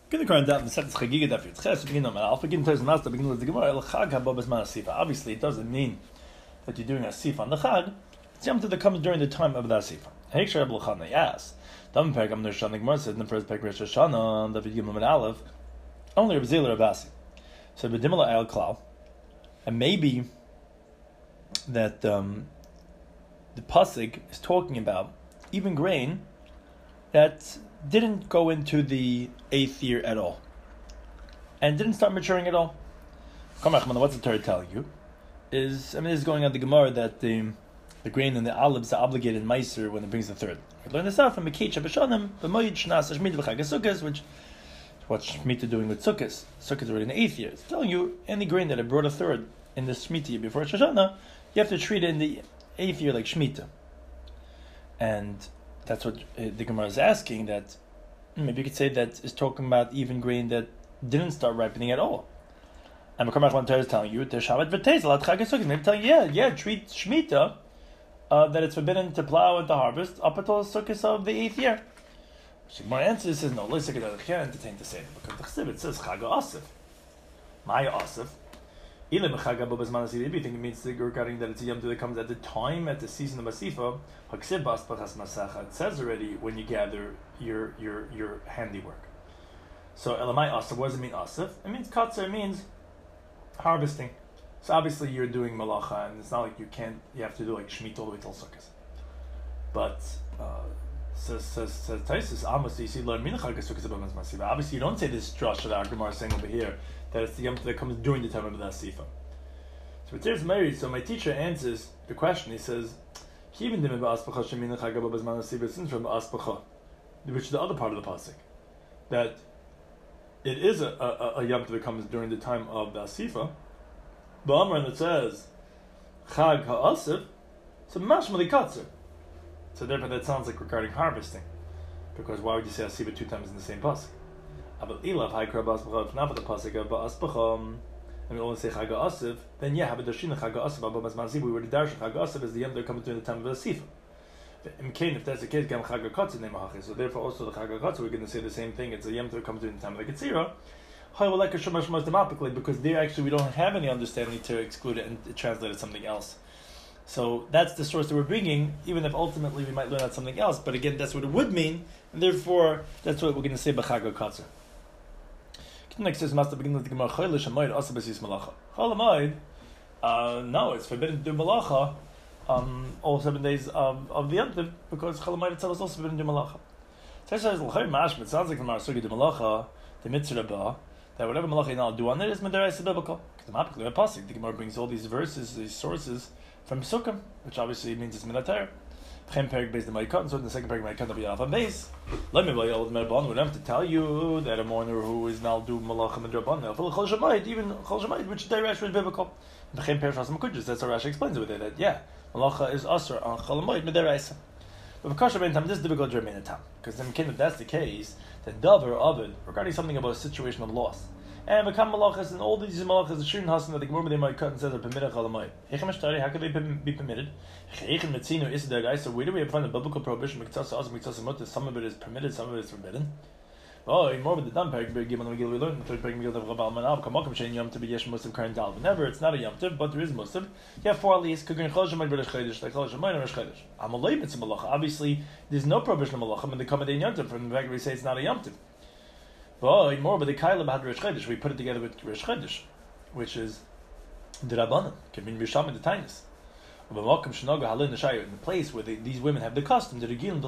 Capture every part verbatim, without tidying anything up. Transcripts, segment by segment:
Going to current down the sentence Chagiga Daf Yitzches. Begin on I'll begin to the begin with the Gemara. El Chag Haba Bezman Asifa. Obviously, it doesn't mean that you're doing a Asifa on the Chag. It's Yom Tov that comes during the time of the Asifa. Heiksher Abel Chana Yas. Dam Perk Am Nishon the Gemara said in the first Perk Rosh Hashanah David Gimel and Aleph. Only Reb Zila Rabasi. So B'Dimela El Klau, and maybe that um, the pasuk is talking about even grain that didn't go into the eighth year at all, and didn't start maturing at all. What's the Torah telling you? Is I mean, this is going on the Gemara that the the grain and the olives are obligated meiser when it brings the third. We learn this out from Meketcha B'Shanim, B'Moed Shnas Shmita V'Chag Sukkos, which what's Shemitah doing with Sukkos? Sukkos already in the eighth year. It's telling you any grain that had brought a third in the Shemitah year before Rosh Hashanah, you have to treat it in the eighth year like Shemitah. And that's what the Gemara is asking, that maybe you could say that is talking about even grain that didn't start ripening at all. And the Gemara is telling you, maybe telling you, yeah, yeah, treat Shemitah, uh, that it's forbidden to plow and to harvest up until the Sukkos of the eighth year. The Gemara answers, says, no, listen, I can't entertain to say it, because the Chsiv, it says, Chag Asif. Maya Asif. Maybe you think it means regarding that it's a Yom Tov that comes at the time, at the season of Asifa. It says already when you gather your your your handiwork. So Elamai Asif, what does it mean Asif? It means Katzer, it means harvesting. So obviously you're doing Malacha, and it's not like you can't, you have to do like Shemitah all the way till Sukkot. But uh, says says says Taisus, obviously you see learn Minachag Sukkot about Masifa. Obviously you don't say this drush that our Gemara is saying over here, that it's the Yom Tov that comes during the time of the Asifa. So there's married. So my teacher answers the question. He says, since from Aspacha, which is the other part of the pasuk, that it is a, a, a Yom Tov that comes during the time of the Asifa. But and it says Chag Ha'asif, so mashma likatzer. So therefore that sounds like regarding harvesting, because why would you say Asifa two times in the same pasuk? But ilav haikra ba'aspacha, if not for the pasuk of ba'aspacha, and we only say Chag Ha'asif, then yeah, have a dashina Chag Ha'asif, Abba Mazmazi, we were the darshan Chag Ha'asif is the Yom Tov coming during the time of the Asifa. If that's the case, Gam Chag Ha'katzer name ha'achis. So therefore also the Chag Ha'katzer, we're going to say the same thing. It's a Yom Tov comes during the time of the Ketzira. How like a Shemash Mazdamapically, because there actually we don't have any understanding to exclude it and translate it something else. So that's the source that we're bringing, even if ultimately we might learn out something else. But again, that's what it would mean, and therefore that's what we're going to say b'Chag Ha'katzer. Next says, "Master begin with the Gemara Chaylish Hamayid Asa B'Sis Malacha." Chalamayid, uh no, it's forbidden to do Malacha, um, all seven days of of the Yom Tov, because Chalamayid itself is also forbidden to do Malacha. So it says, "L'chayim Mashma." It sounds like the Marasugi do Malacha, the Mitzvah Rabba, that whatever Malacha you now do on it is Medaraisa Biblical. Because the Pasuk, the Gemara brings all these verses, these sources from Sukkim, which obviously means it's Minatayr. So in the second paragraph, I can't be off on base. Let me buy all the Merban. We don't have to tell you that a mourner who is now doing Malachim and Rabban, even Chol Shemayit, which the Rashi is biblical. The Chem Perish Hasam Kudus, that's how Rashi explains it with it, that yeah, Malacha is Asr on Chol Shemayit Midaraisa. But of course, time this is difficult to remain in time, because then if that's the case, the Dover of it regarding something about a situation of loss. And become malachas, and all these malachas, the Shirin Hasan that the Gemara they might cut and says are permitted chalamayit. How could they be permitted? So where do we find the biblical prohibition? Some of it is permitted, some of it is forbidden. Oh, more with the done parak we learned the third parak Megillah of Rabal Manav Kamakam Shein Yom Tov Yesh Muslim Karin Dal. Never, it's not a Yom Tov, but there is Muslim. You have four at least. Kagin Chol Shemayit B'Rosh Chodesh, like Chol Shemayit and Rosh Chodesh. Amalei Mitzvah Malacha. Obviously, there's no prohibition of Malachim in the Kamadei Yom Tov. From the fact we say it's not a Yom Tov. Well, more but the Kaila had Rosh Chodesh. We put it together with Rosh Chodesh, which is the Rabbanan. Can be Misham and the Tainis. In the place where they, these women have the custom, that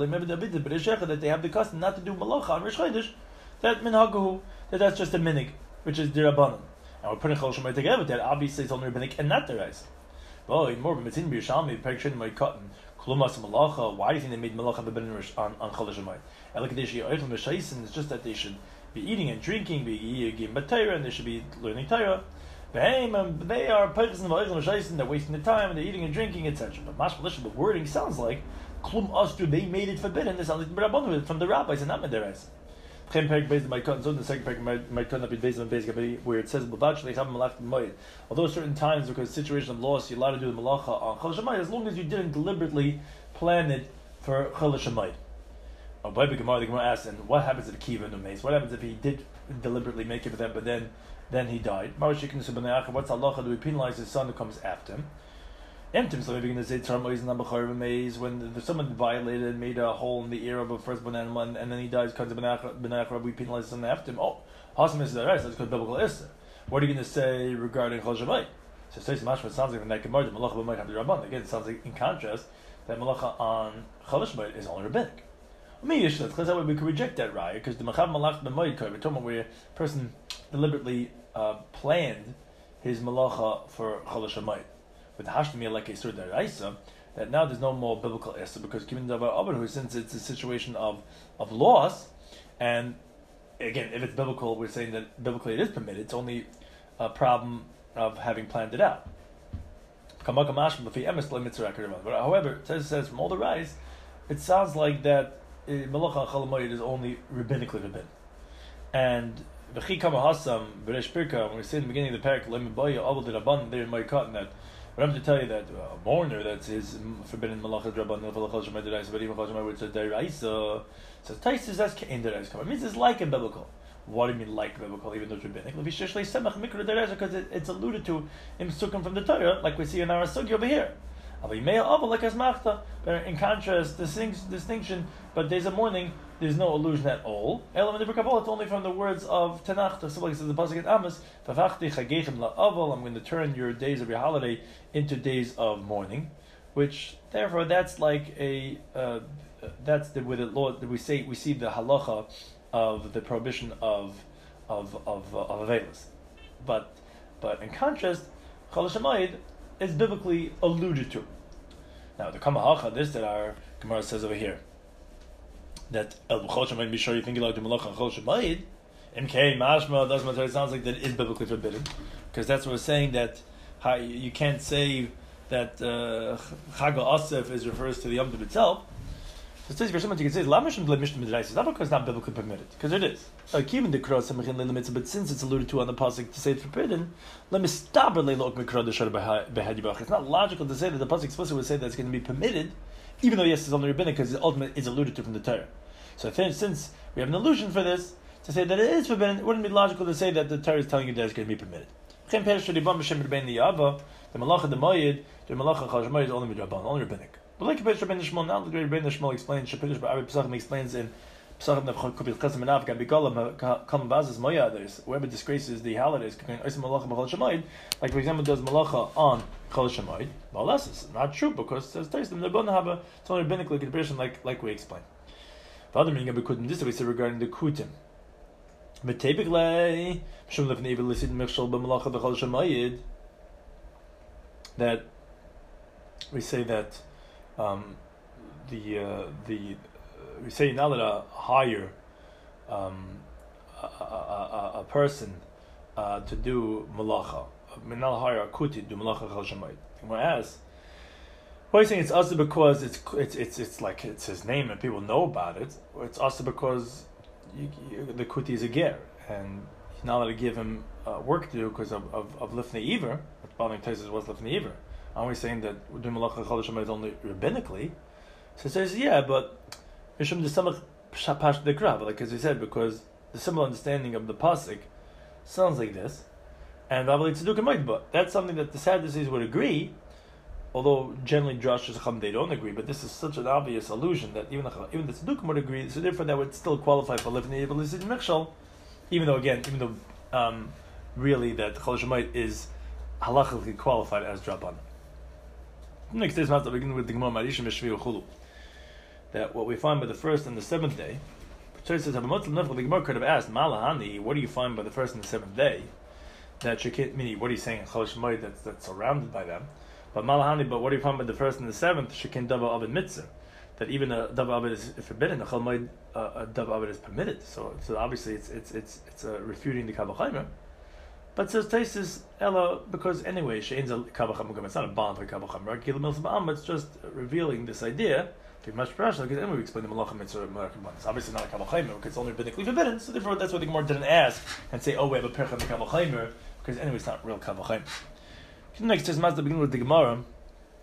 they have the custom not to do Malacha on Rosh Chodesh, that minhagahu, that that's just a minig, which is the Rabbanan. And we're putting Chol Shemayit together with that. Obviously, it's only rabbinic and not the Reis. Well, more but Mitzin B'Yishalmi, Perikshin my cotton. Why do you think they made Malacha on on Chol Shemayit? It's just that they should be eating and drinking, be giving Torah, and they should be learning Torah. They are purchasing they're wasting the time, and they're eating and drinking, et cetera. But Mashma the wording sounds like Klum Astru, they made it forbidden. It sounds like Rabbanan from the rabbis and not Medarais. So the second parak might not be based on basic, where it says although certain times, because situation of loss, you're allowed to do the malacha on Chol Shemayit as long as you didn't deliberately plan it for Chol Shemayit. Oh, by the Gemara, the Gemara asks, and what happens if Kiva no mace? What happens if he did deliberately make it for them, but then then he died? What's halacha? Do we penalize his son who comes after him? Emptim, so maybe going to say Tarmois and Nabachar maze when there's someone violated, made a hole in the ear of a first bon animal, and, and then he dies because of benachra. We penalize his son after him. Oh, Hasam is the right. That's called biblical issa. What are you going to say regarding Chol Shamayit? So Seis Mashma, it sounds like in that Gemara, Malacha might have the Rabban. Again, it sounds like in contrast that Malacha on Chol Shamayit is only rabbinic. I mean, because that way we could reject that raya, because the Machav Malach B'Moed we're talking about where a person deliberately uh, planned his Malacha for Chol Shamayit. With Hashtami like a Sur Daraisa, that now there's no more biblical Issa, because given the Abrahu, since it's a situation of, of loss, and again, if it's biblical, we're saying that biblically it is permitted, it's only a problem of having planned it out. But however, it says, it says from all the rise, it sounds like that Malacha Chol Hamoed is only rabbinically rabbin. And V'chi Kama Hasam, B'resh Pirka, when we say in the beginning of the parak, Lem Baya Abel de Rabban, there in my cotton, that but I'm to tell you that uh, a mourner that is forbidden Malacha Rabban, Chol Shamayit Deraisa, but even Chol Shamayit which is Deraisa, says Taisus that's Kein Deraisa. It means it's like in biblical. What do you mean like biblical, even though it's rabbinic? Because it, it's alluded to in Sukkim from the Torah, like we see in our Sugi over here. But in contrast, distinct, distinction, but days of mourning, there's no allusion at all. It's only from the words of Tanakh. So like says the pasuk at Amos, I'm going to turn your days of your holiday into days of mourning, which therefore that's like a uh, that's the with the law that we say we see the halacha of the prohibition of of of uh, of avelis. But but in contrast, Chol Shamayit is biblically alluded to. Now the Kamahacha, this that our Gemara says over here, that El Chol Shamayit, be sure you think you like the Malacha Chol Shamayit, M K Mashma does matter. It sounds like that it is biblically forbidden, because that's what we're saying, that how you can't say that uh, Chag Asif is refers to the Yom Tov itself. So it says you can say it's not because it's not biblically permitted, because it is. But since it's alluded to on the pasuk to say it's forbidden, let me stop it. It's not logical to say that the pasuk explicitly would say that it's going to be permitted, even though yes, it's only rabbinic, because the ultimate is alluded to from the Torah. So since we have an allusion for this to say that it is forbidden, it wouldn't be logical to say that the Torah is telling you that it's going to be permitted. The malacha, the moyed, the malacha chol shamayit is only midrabban, only rabbinic. But like Rabbeinu Shmuel, now the Rabbeinu Shmuel explains, Shapirish Ba'ari Pesachim explains in Pesachim Nefchot Kupit Chesem Menav Gabigolam Kalam Bazas Moya. There's whoever disgraces the holidays, like for example, does malacha on Chol Shamayit. Well, that's not true, because it says Taisim they're going to have a it's only rabbinic interpretation, like like we explained. The other meaning of Bikutim, this we say regarding the Kutim. Metebikle Shum Lefnei V'Lisid Mechshol B'Malacha B'Chol Shamayit. That we say that. Um, the uh, the uh, we say now that a hire um, a, a, a, a person uh, to do malacha, not hire a kuti to do malacha chol shamayit. And when I ask, why are you saying it's also because it's it's it's it's like it's his name and people know about it, or it's also because you, you, the kuti is a ger and you're not allowed to give him uh, work to do because of of, of lifnei iver. What Baal Tesis was lifnei iver. Are we saying that we're doing malacha chol shamayit is only rabbinically? So it says, yeah, but mishum the samach shapash dekra, like as we said, because the similar understanding of the pasuk sounds like this, and Rabbi Tzeduk might, but that's something that the Sadducees would agree. Although generally Josh and Chacham they don't agree, but this is such an obvious allusion that even the, even the Tzeduk would agree. So therefore, that would still qualify for lifnei iver l'sid mechshol, even though again, even though um, really that chol shamayit is halachically qualified as draban. Next day is not to begin with the Gemara Marishim Shvi Chulu. That what we find by the first and the seventh day. So says, the Gemara could have asked, Malahani, what do you find by the first and the seventh day? That you can't mean what are you saying? Chol Shamayit that's that's surrounded by them. But Malahani, but what do you find by the first and the seventh? Shekin Dava Abed Mitzvah. That even a Dava Abed is forbidden, a Chol Shamayit uh, a Dava Abed is permitted. So so obviously it's it's it's it's uh, refuting the Kavachaymer. But says Taisis Ella, because anyway, she'ain't a kavacham. It's not a bond for kavacham, right? Kilam milsa ba'am. It's just revealing this idea. To much pressure, because anyway, we explain the malachim mitzvah malachim bond. It's obviously not a kavachaymer because it's only rabbinically forbidden. So therefore, that's why the Gemara didn't ask and say, oh, we have a percha in the kavachaymer, because anyway, it's not real kavachaymer. Next, says Mazda begin with the Gemara.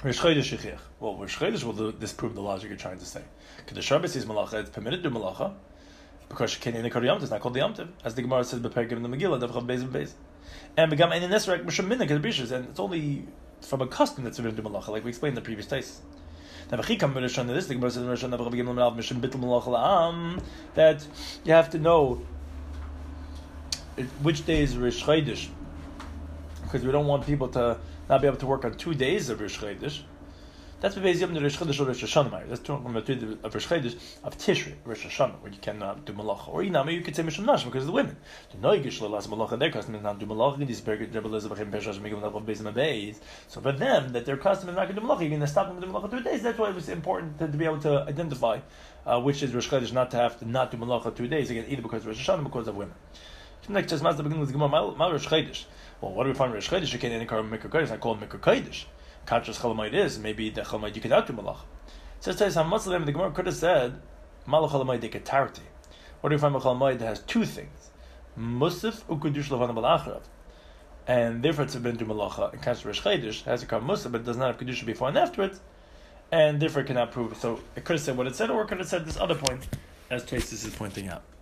Rish Chodesh Shechiach. Well, Rish Chodesh will disprove the logic you're trying to say. Because Shabbos is malacha, it's permitted to do malacha, because Shekeni Nekar Yom Tov is not called the Yom Tov, as the Gemara says, B'Perek in the Megillah, Davchav Beis and Beis. And Begam Ein Nesrek Mishum Minna Kedabishas, and it's only from a custom that's permitted to do malacha, like we explained in the previous taste. Now, B'Chikam B'Rishon, this the Gemara says in Rishon, Davchav Begam L'Melav Mishum Bittul Malacha La'am, that you have to know which day is Rish Chodesh, because we don't want people to not be able to work on two days of Rish Chodesh. That's the Beis Yom Rish Chodesh or Rish Hashanah. That's talking about two days of Rish Chodesh of Tishrei, Rish Hashanah, where you cannot do malacha. Or Inami, you could say Mishum Nashim because of the women. The Noigish Lelas Malacha, their custom is not to do malacha. These Berget Rebbe Elizabeth and Peshash Megillah of Beis and Beis. So for them, that their custom is not going to do malacha, you're going to stop them to do malacha two days. That's why it was important to, to be able to identify uh, which is Rish Chodesh, not to have to not do malacha two days again, either because of Rish Hashanah, because of women. Like just the beginning of the Gemara, Mal Rish Chodesh. Well, what do we find Rish Chodesh? You can't any car Mikra Kodesh. I call it Mikra Kodesh. Conscious Chalamayit is maybe the Chalamayit you cannot do malach. So it says how Muslim the Gemara could have said Malach Chalamayit dekatarti. What do we find with Chalamayit that has two things? Musaf u'kudush levan balachrav, and therefore it's been to malacha. And conscious Rish Chodesh has a car Musaf, but does not have kedusha before and after it, and therefore it cannot prove it. So it could have said what it said, or it could have said this other point, as Trace is pointing out.